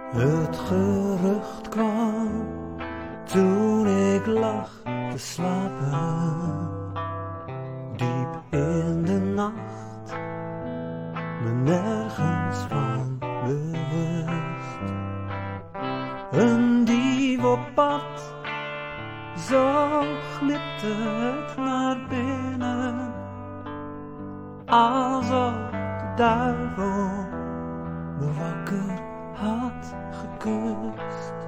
Het gerucht kwam toen ik lag te slapen, diep in de nacht, me nergens van bewust. Een dief op pad, zo glipte het naar binnen, alsof de duivel me wakker had gekust.